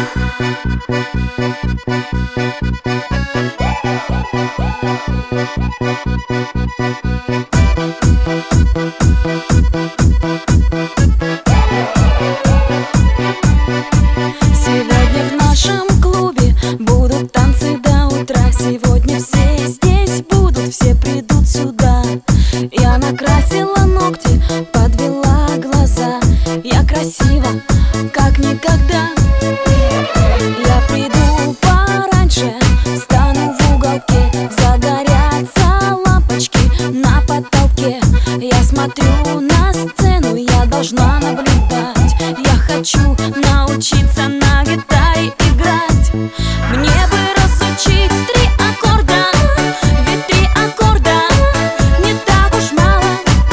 Сегодня в нашем клубе будут танцы до утра. Сегодня все здесь будут, все придут сюда. Я накрасила ногти, подвела глаза. Я красива, как никогда. Я приду пораньше, встану в уголке. Загорятся лампочки на потолке. Я смотрю на сцену, я должна наблюдать. Я хочу научиться на гитаре играть. Мне бы разучить 3 аккорда, ведь 3 аккорда не так уж мало.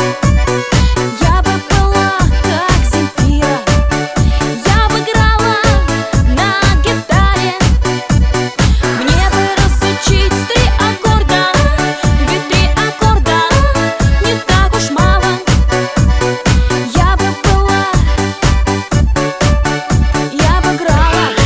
Я бы была как Земфира, я бы играла на гитаре. Мне бы разучить 3 аккорда, ведь 3 аккорда не так уж мало. Я бы была, я бы играла.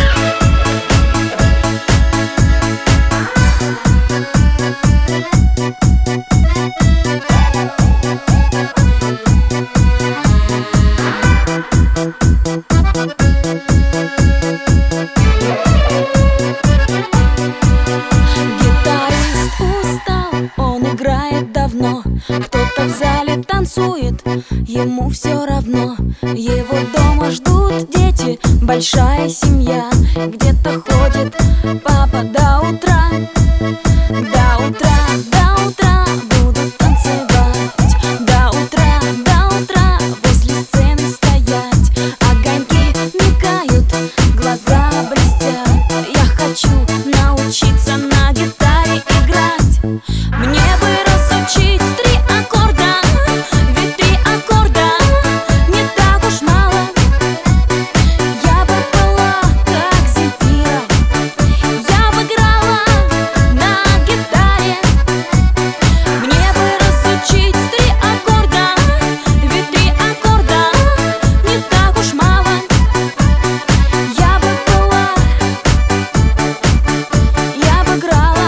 Гитарист устал, он играет давно. Кто-то в зале танцует, ему все равно. Его дома ждут дети, большая семья. Где-то ходит папа до утра. До утра, до утра будут танцевать. До утра возле сцены стоять. Огоньки мигают, глаза блестят. Я хочу научиться на гитаре играть. Мне бы разучить 3 аккорда, ведь 3 аккорда не так уж мало. Я бы была как Земфира, я бы играла на гитаре. Мне бы разучить 3 аккорда, ведь 3 аккорда не так уж мало. Я бы была, я бы играла.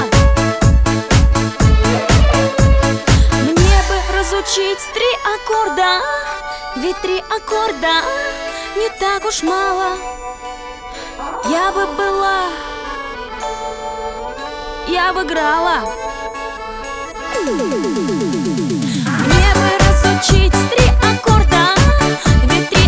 Мне бы разучить 3 аккорда, ведь 3 аккорда не так уж мало. Я бы была, я бы играла. Мне бы разучить 3 аккорда, ведь 3